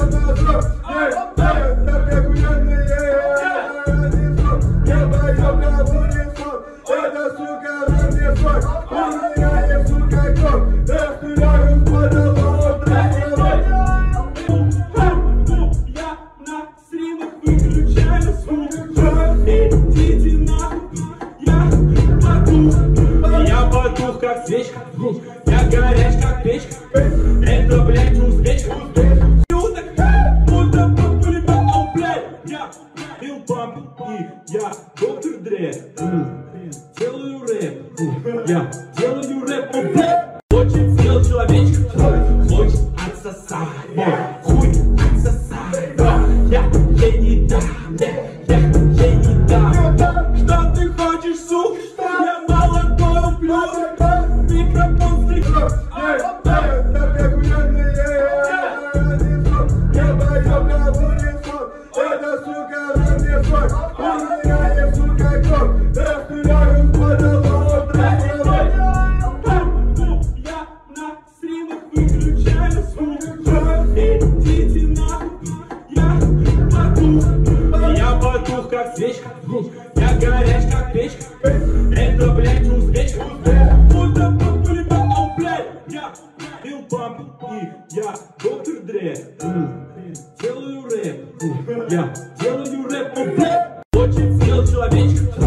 Я потух как свечка, я горяч как печка. Это, блядь, узбечка. Будто пулемет, о, блядь. Я Лил Памп и я доктор Дре. Делаю рэп, я делаю рэп, о, блядь. Очень съел человечка, хочет отсосать, хуй отсосать. Я ей не дам, я ей не дам. Что ты хочешь, сука? Я молодой плюс, микрофон стригу. Это сука разнесет, у меня есть сука кровь, расстреляю с подолом. Я на стримах выключаю звук. Идите нахуй, я потух. Я потух как свечка, я горяч как печка. Это, блядь, узбечка. Будто пулемет, о, блядь. Я Лил Памп и я доктор Дре. Делаю рэп, я делаю рэп, о, блядь. Очень съел человечка.